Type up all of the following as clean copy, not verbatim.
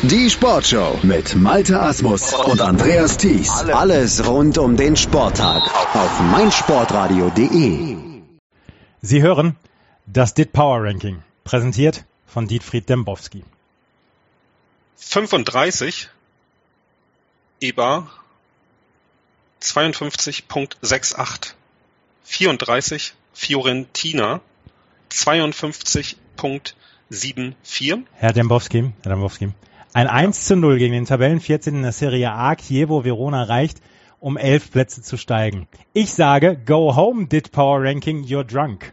Die Sportshow mit Malte Asmus und Andreas Thies. Alles rund um den Sporttag auf meinsportradio.de. Sie hören das DIT Power Ranking, präsentiert von Dietfried Dembowski. 35 Eber 52.68. 34 Fiorentina 52.74. Herr Dembowski, ein 1:0 gegen den Tabellen 14. in der Serie A. Chievo Verona reicht, um 11 Plätze zu steigen. Ich sage, go home, DIT Power Ranking, you're drunk.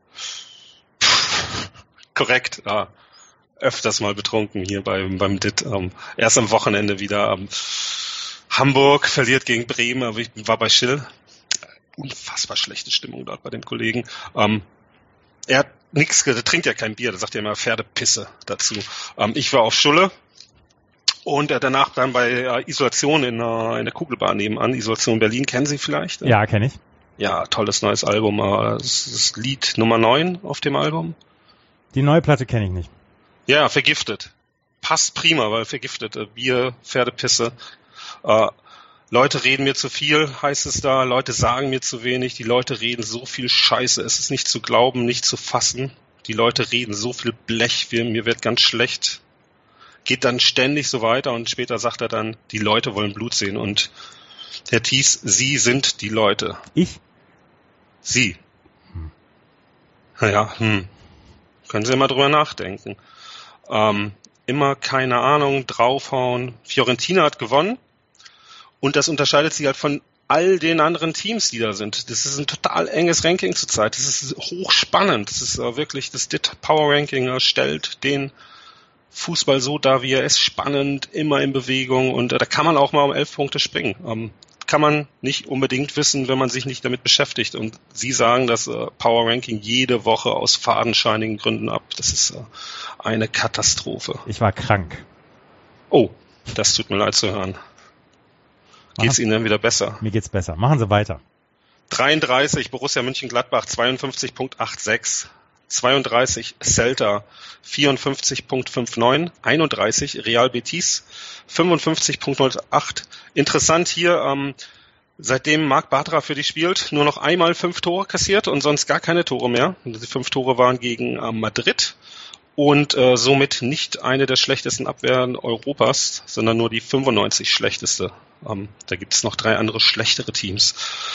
Korrekt, ja. Öfters mal betrunken hier beim DIT. Erst am Wochenende wieder. Hamburg verliert gegen Bremen, aber ich war bei Schill. Unfassbar schlechte Stimmung dort bei dem Kollegen. Er hat nichts, der trinkt ja kein Bier, da sagt er immer Pferdepisse dazu. Ich war auf Schulle und danach dann bei Isolation in der Kugelbahn nebenan. Isolation Berlin, kennen Sie vielleicht? Ja, kenne ich. Ja, tolles neues Album. Das ist Lied Nummer 9 auf dem Album. Die neue Platte kenne ich nicht. Ja, vergiftet. Passt prima, weil vergiftet. Bier, Pferdepisse. Leute reden mir zu viel, heißt es da. Leute sagen mir zu wenig. Die Leute reden so viel Scheiße. Es ist nicht zu glauben, nicht zu fassen. Die Leute reden so viel Blech. Mir wird ganz schlecht. Geht dann ständig so weiter und später sagt er dann, die Leute wollen Blut sehen. Und Herr Thies, Sie sind die Leute. Ich? Sie. Naja, können Sie mal drüber nachdenken. Immer keine Ahnung, draufhauen. Fiorentina hat gewonnen. Und das unterscheidet sich halt von all den anderen Teams, die da sind. Das ist ein total enges Ranking zurzeit. Das ist hochspannend. Das ist wirklich, das DIT Power Ranking stellt den Fußball so dar, wie er ist. Spannend, immer in Bewegung. Und da kann man auch mal um 11 Punkte springen. Kann man nicht unbedingt wissen, wenn man sich nicht damit beschäftigt. Und Sie sagen das Power Ranking jede Woche aus fadenscheinigen Gründen ab. Das ist eine Katastrophe. Ich war krank. Oh, das tut mir leid zu hören. Geht's Ihnen dann wieder besser? Mir geht's besser. Machen Sie weiter. 33 Borussia Mönchengladbach 52.86. 32 Celta 54.59. 31 Real Betis 55.08. Interessant hier, seitdem Marc Bartra für die spielt, nur noch einmal 5 Tore kassiert und sonst gar keine Tore mehr. Die 5 Tore waren gegen Madrid. Und somit nicht eine der schlechtesten Abwehren Europas, sondern nur die 95 schlechteste. Da gibt es noch 3 andere schlechtere Teams.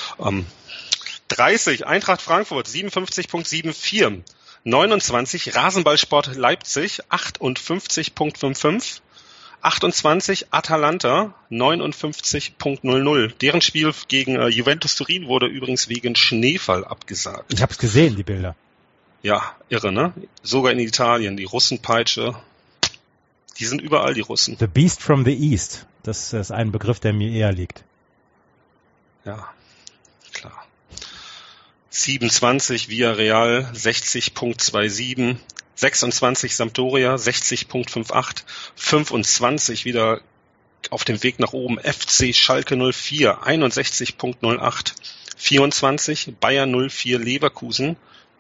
30 Eintracht Frankfurt 57.74. 29 Rasenballsport Leipzig 58.55. 28 Atalanta 59.00. Deren Spiel gegen Juventus Turin wurde übrigens wegen Schneefall abgesagt. Ich habe es gesehen, die Bilder. Ja, irre, ne? Sogar in Italien, die Russenpeitsche, die sind überall, die Russen. The Beast from the East, das ist ein Begriff, der mir eher liegt. Ja, klar. 27 Villarreal, 60.27, 26 Sampdoria, 60.58, 25 wieder auf dem Weg nach oben, FC Schalke 04, 61.08, 24 Bayer 04 Leverkusen,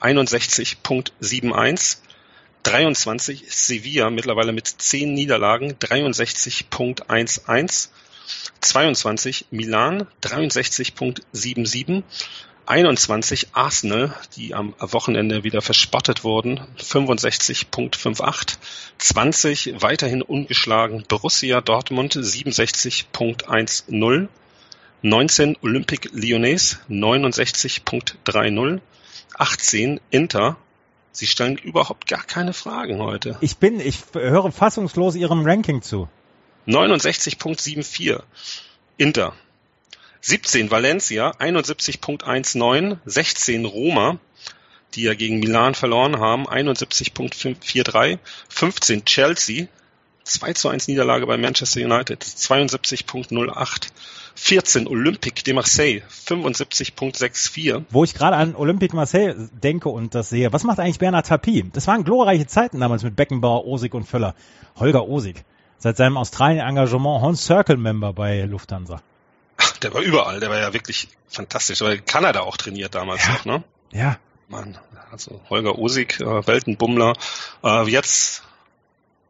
61.71, 23 Sevilla mittlerweile mit 10 Niederlagen, 63.11, 22 Milan, 63.77, 21 Arsenal, die am Wochenende wieder verspottet wurden, 65.58, 20 weiterhin ungeschlagen Borussia Dortmund, 67.10, 19 Olympique Lyonnais, 69.30, 18 Inter. Sie stellen überhaupt gar keine Fragen heute. Ich höre fassungslos Ihrem Ranking zu. 69.74 Inter. 17 Valencia, 71.19, 16 Roma, die ja gegen Milan verloren haben, 71.43, 15 Chelsea, 2:1 Niederlage bei Manchester United, 72.08, 14 Olympique de Marseille, 75.64. Wo ich gerade an Olympique Marseille denke und das sehe, was macht eigentlich Bernard Tapie? Das waren glorreiche Zeiten damals mit Beckenbauer, Osig und Völler. Holger Osig, seit seinem Australien-Engagement Horn Circle-Member bei Lufthansa. Ach, der war überall, der war ja wirklich fantastisch. Aber in Kanada auch trainiert damals noch, ne? Ja. Mann, also Holger Osig, Weltenbummler. Jetzt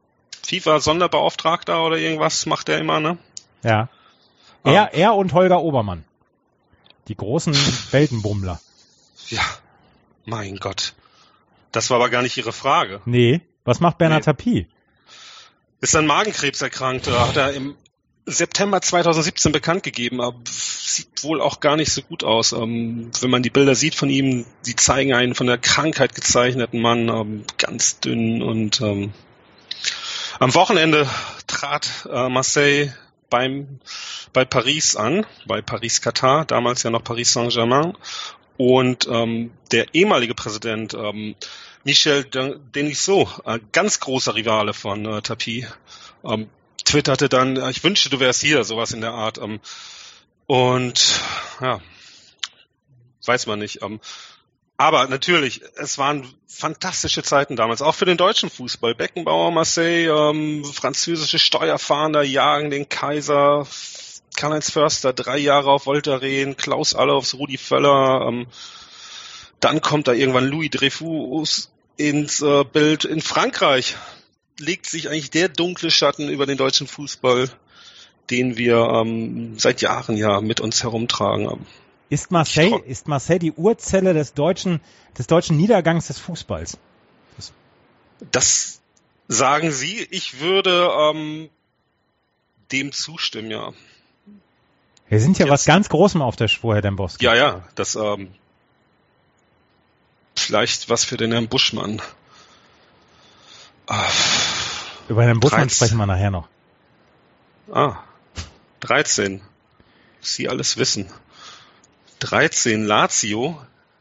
FIFA-Sonderbeauftragter oder irgendwas macht er immer, ne? Ja. Er und Holger Obermann. Die großen Weltenbummler. Ja, mein Gott. Das war aber gar nicht Ihre Frage. Nee. Was macht Bernhard Tapie? Ist an Magenkrebs erkrankt. Hat er im September 2017 bekannt gegeben. Aber sieht wohl auch gar nicht so gut aus. Wenn man die Bilder sieht von ihm, die zeigen einen von der Krankheit gezeichneten Mann. Ganz dünn. Und am Wochenende trat Marseille bei Paris an, bei Paris-Katar, damals ja noch Paris Saint-Germain. Und der ehemalige Präsident Michel Denisot, ein ganz großer Rivale von Tapie, twitterte dann, ich wünschte, du wärst hier, sowas in der Art. Und ja, weiß man nicht. Aber natürlich, es waren fantastische Zeiten damals, auch für den deutschen Fußball. Beckenbauer, Marseille, französische Steuerfahnder jagen den Kaiser, Karl-Heinz Förster 3 Jahre auf Voltaren, Klaus Allofs, Rudi Völler, dann kommt da irgendwann Louis Dreyfus ins Bild. In Frankreich legt sich eigentlich der dunkle Schatten über den deutschen Fußball, den wir seit Jahren ja mit uns herumtragen. Ist Marseille die Urzelle des deutschen Niedergangs des Fußballs? Das sagen Sie. Ich würde dem zustimmen, ja. Wir sind ja was ganz Großem auf der Spur, Herr Dembowski. Ja, das vielleicht was für den Herrn Buschmann. Über Herrn Buschmann sprechen wir nachher noch. 13. Sie alles wissen. 13 Lazio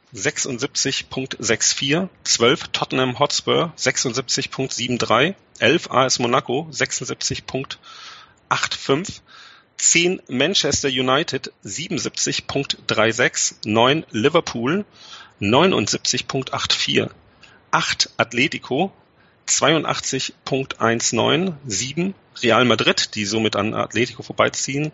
76.64, 12 Tottenham Hotspur 76.73, 11 AS Monaco 76.85, 10 Manchester United 77.36, 9 Liverpool 79.84, 8 Atletico 82.19, 7 Real Madrid, die somit an Atletico vorbeiziehen,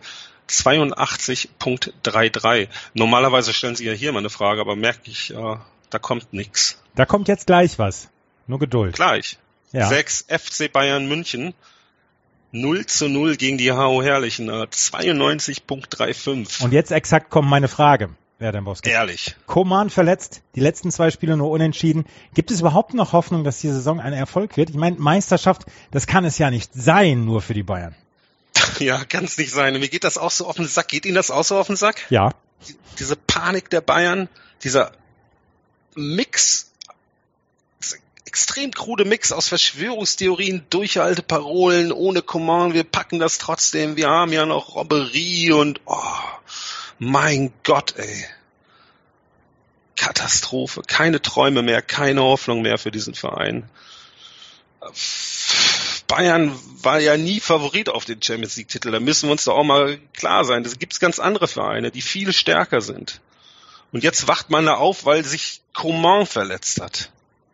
82.33. Normalerweise stellen Sie ja hier mal eine Frage, aber merke ich, da kommt nichts. Da kommt jetzt gleich was. Nur Geduld. Gleich. Ja. 6 FC Bayern München 0:0 gegen die HO Herrlichen, 92.35. Und jetzt exakt kommt meine Frage, Herr Dembowski. Ehrlich. Koman verletzt, die letzten 2 Spiele nur unentschieden. Gibt es überhaupt noch Hoffnung, dass die Saison ein Erfolg wird? Ich meine, Meisterschaft, das kann es ja nicht sein, nur für die Bayern. Ja, kann es nicht sein. Mir geht das auch so auf den Sack. Geht Ihnen das auch so auf den Sack? Ja. Diese Panik der Bayern, dieser Mix, extrem krude Mix aus Verschwörungstheorien, Durchhalteparolen, ohne Coman, wir packen das trotzdem, wir haben ja noch Robberie und mein Gott, ey. Katastrophe. Keine Träume mehr, keine Hoffnung mehr für diesen Verein. Bayern war ja nie Favorit auf den Champions-League-Titel. Da müssen wir uns doch auch mal klar sein. Da gibt es ganz andere Vereine, die viel stärker sind. Und jetzt wacht man da auf, weil sich Coman verletzt hat.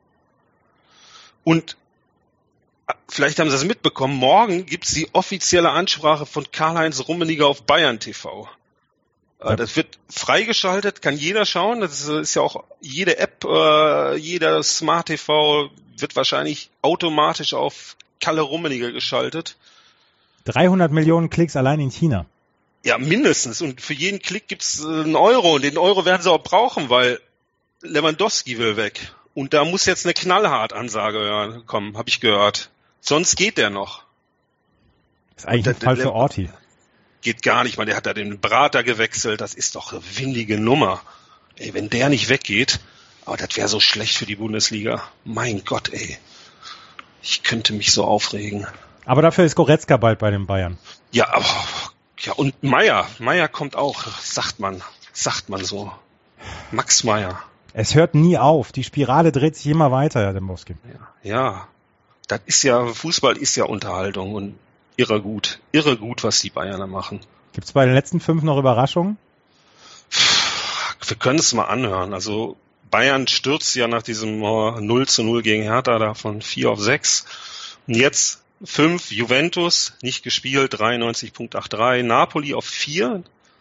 Und vielleicht haben Sie das mitbekommen, morgen gibt es die offizielle Ansprache von Karl-Heinz Rummenigge auf Bayern TV. Das wird freigeschaltet, kann jeder schauen. Das ist ja auch jede App, jeder Smart TV wird wahrscheinlich automatisch auf Kalle Rummenigge geschaltet. 300 Millionen Klicks allein in China. Ja, mindestens. Und für jeden Klick gibt's einen Euro. Und den Euro werden sie auch brauchen, weil Lewandowski will weg. Und da muss jetzt eine knallhart Ansage kommen, habe ich gehört. Sonst geht der noch. Das ist eigentlich ein Fall für Orti. Geht gar nicht, man. Der hat da den Berater gewechselt. Das ist doch eine windige Nummer. Ey, wenn der nicht weggeht, aber das wäre so schlecht für die Bundesliga. Mein Gott, ey. Ich könnte mich so aufregen. Aber dafür ist Goretzka bald bei den Bayern. Ja, aber ja, und Meier. Meier kommt auch, sagt man so. Max Meier. Es hört nie auf. Die Spirale dreht sich immer weiter, Herr Dembowski. Ja. Das ist ja, Fußball ist ja Unterhaltung und irre gut, was die Bayern da machen. Gibt's bei den letzten 5 noch Überraschungen? Wir können es mal anhören. Also Bayern stürzt ja nach diesem 0:0 gegen Hertha da von 4 auf 6. Und jetzt 5, Juventus, nicht gespielt, 93.83, Napoli auf 4,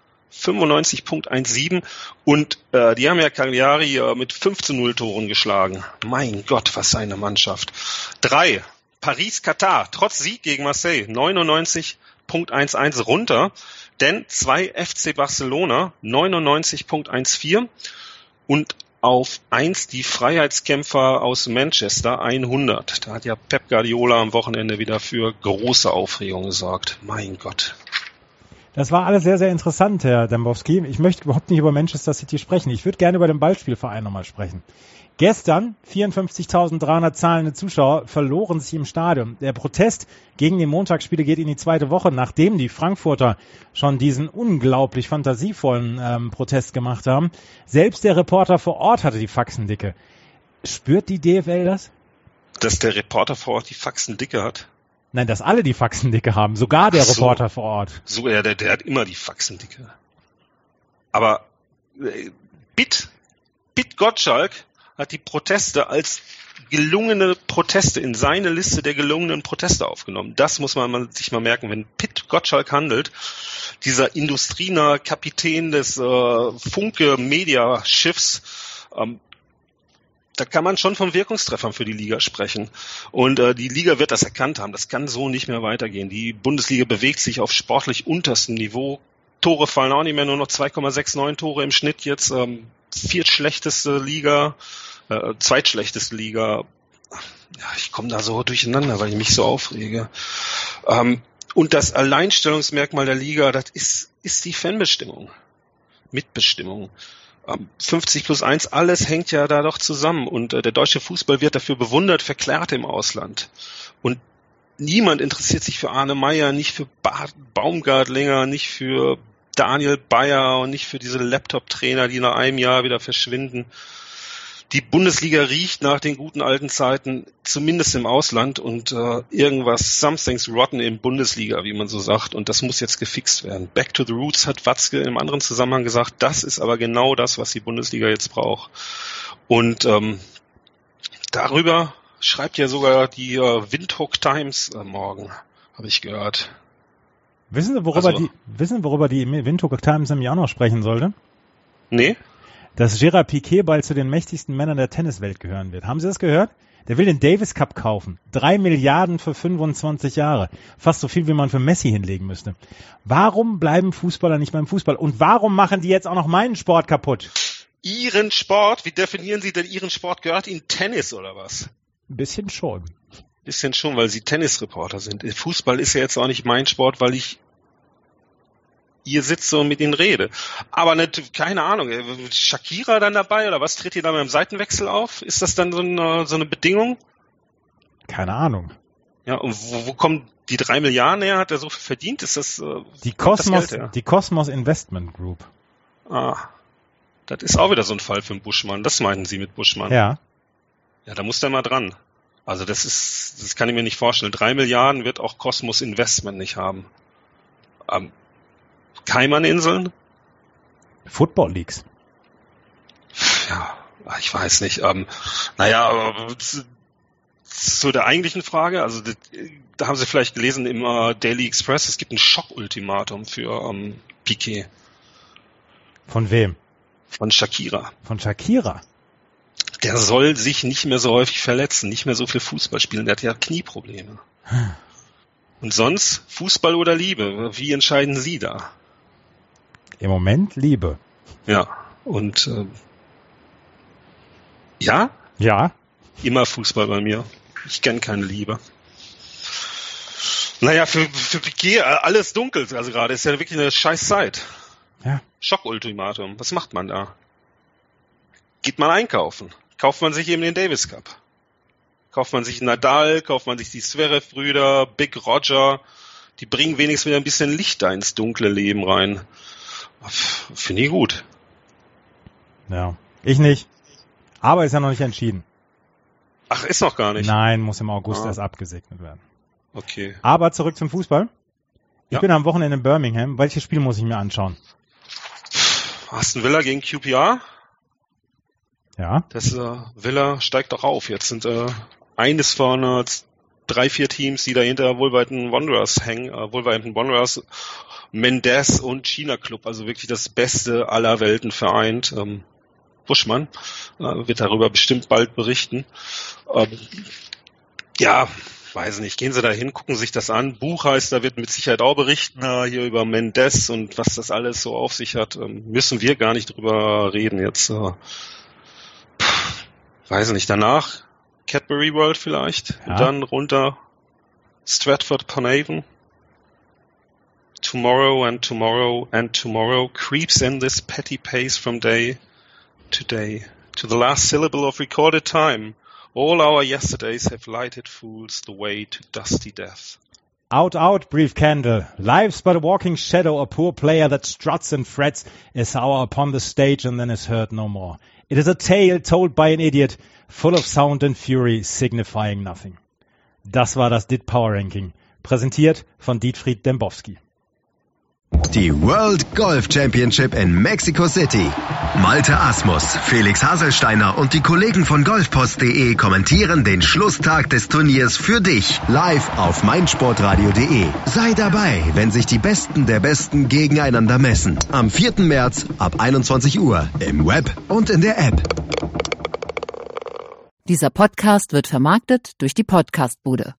95.17 und die haben ja Cagliari mit 5:0 Toren geschlagen. Mein Gott, was eine Mannschaft. 3, Paris-Katar, trotz Sieg gegen Marseille, 99.11 runter, denn 2 FC Barcelona, 99.14 und auf 1 die Freiheitskämpfer aus Manchester, 100. Da hat ja Pep Guardiola am Wochenende wieder für große Aufregung gesorgt. Mein Gott. Das war alles sehr, sehr interessant, Herr Dembowski. Ich möchte überhaupt nicht über Manchester City sprechen. Ich würde gerne über den Ballspielverein nochmal sprechen. Gestern 54.300 zahlende Zuschauer verloren sich im Stadion. Der Protest gegen die Montagsspiele geht in die zweite Woche, nachdem die Frankfurter schon diesen unglaublich fantasievollen Protest gemacht haben. Selbst der Reporter vor Ort hatte die Faxen dicke. Spürt die DFL das? Dass der Reporter vor Ort die Faxen dicke hat? Nein, dass alle die Faxen dicke haben, sogar der Reporter vor Ort. So, ja, der hat immer die Faxen dicke. Aber Pitt Gottschalk hat die Proteste als gelungene Proteste in seine Liste der gelungenen Proteste aufgenommen. Das muss man sich mal merken, wenn Pitt Gottschalk handelt, dieser industrienahe Kapitän des Funke-Media-Schiffs, da kann man schon von Wirkungstreffern für die Liga sprechen. Und die Liga wird das erkannt haben. Das kann so nicht mehr weitergehen. Die Bundesliga bewegt sich auf sportlich unterstem Niveau. Tore fallen auch nicht mehr, nur noch 2,69 Tore im Schnitt jetzt. Viertschlechteste Liga, zweitschlechteste Liga. Ja, ich komme da so durcheinander, weil ich mich so aufrege. Und das Alleinstellungsmerkmal der Liga, das ist die Fanbestimmung. Mitbestimmung. 50+1, alles hängt ja da doch zusammen. Und der deutsche Fußball wird dafür bewundert, verklärt im Ausland. Und niemand interessiert sich für Arne Meyer, nicht für Baumgartlinger, nicht für Daniel Bayer und nicht für diese Laptop-Trainer, die nach einem Jahr wieder verschwinden. Die Bundesliga riecht nach den guten alten Zeiten, zumindest im Ausland, und something's rotten in Bundesliga, wie man so sagt, und das muss jetzt gefixt werden. Back to the roots, hat Watzke im anderen Zusammenhang gesagt, das ist aber genau das, was die Bundesliga jetzt braucht. Und darüber schreibt ja sogar die Windhoek Times morgen, habe ich gehört. Wissen Sie, worüber die Windhoek Times nämlich auch noch sprechen sollte? Nee. Dass Gerard Piqué bald zu den mächtigsten Männern der Tenniswelt gehören wird. Haben Sie das gehört? Der will den Davis Cup kaufen. 3 Milliarden für 25 Jahre. Fast so viel, wie man für Messi hinlegen müsste. Warum bleiben Fußballer nicht beim Fußball? Und warum machen die jetzt auch noch meinen Sport kaputt? Ihren Sport? Wie definieren Sie denn Ihren Sport? Gehört Ihnen Tennis oder was? Ein bisschen schon. Bisschen schon, weil Sie Tennisreporter sind. Fußball ist ja jetzt auch nicht mein Sport, weil ich hier sitze und mit ihnen rede. Aber nicht, keine Ahnung, Shakira dann dabei oder was? Tritt ihr da mit einem Seitenwechsel auf? Ist das dann so eine Bedingung? Keine Ahnung. Ja, und wo kommen die 3 Milliarden her? Hat er so viel verdient? Ist das die Cosmos Investment Group. Ah, das ist auch wieder so ein Fall für einen Buschmann. Das meinten Sie mit Buschmann? Ja. Ja, da muss der mal dran. Also das kann ich mir nicht vorstellen. 3 Milliarden wird auch Cosmos Investment nicht haben. Cayman-Inseln? Football Leagues. Ja, ich weiß nicht. Zu der eigentlichen Frage, also da haben Sie vielleicht gelesen im Daily Express, es gibt ein Schock-Ultimatum für Piqué. Von wem? Von Shakira. Von Shakira? Der soll sich nicht mehr so häufig verletzen, nicht mehr so viel Fußball spielen, der hat ja Knieprobleme. Und sonst, Fußball oder Liebe, wie entscheiden Sie da? Im Moment Liebe. Ja, und ja? Ja. Immer Fußball bei mir. Ich kenne keine Liebe. Naja, für Piqué alles dunkel, also gerade ist ja wirklich eine scheiß Zeit. Ja. Schock-Ultimatum. Was macht man da? Geht man einkaufen? Kauft man sich eben den Davis Cup? Kauft man sich Nadal? Kauft man sich die Zverev-Brüder? Big Roger? Die bringen wenigstens wieder ein bisschen Licht da ins dunkle Leben rein. Finde ich gut. Ja, ich nicht. Aber ist ja noch nicht entschieden. Ach, ist noch gar nicht? Nein, muss im August erst abgesegnet werden. Okay. Aber zurück zum Fußball. Ich Ja. bin am Wochenende in Birmingham. Welches Spiel muss ich mir anschauen? Aston Villa gegen QPR? Ja. Das Villa steigt doch auf. Jetzt sind eines von 3-4 Teams, die dahinter Wolverhampton Wanderers hängen. Wolverhampton Wanderers, Mendes und China Club. Also wirklich das Beste aller Welten vereint. Buschmann wird darüber bestimmt bald berichten. Ja, weiß nicht, gehen Sie da hin, gucken sich das an. Buchheister wird mit Sicherheit auch berichten, hier über Mendes und was das alles so auf sich hat. Müssen wir gar nicht drüber reden jetzt. Weiß nicht, danach Cadbury World vielleicht. Ja. Und dann runter Stratford-upon-Avon. Tomorrow and tomorrow and tomorrow creeps in this petty pace from day to day. To the last syllable of recorded time. All our yesterdays have lighted fools the way to dusty death. Out, out, brief candle. Life's but a walking shadow, a poor player that struts and frets is hour upon the stage and then is heard no more. It is a tale told by an idiot, full of sound and fury, signifying nothing. Das war das DIT Power Ranking, präsentiert von Dietfried Dembowski. Die World Golf Championship in Mexico City. Malte Asmus, Felix Haselsteiner und die Kollegen von golfpost.de kommentieren den Schlusstag des Turniers für dich live auf meinsportradio.de. Sei dabei, wenn sich die Besten der Besten gegeneinander messen. Am 4. März ab 21 Uhr im Web und in der App. Dieser Podcast wird vermarktet durch die Podcastbude.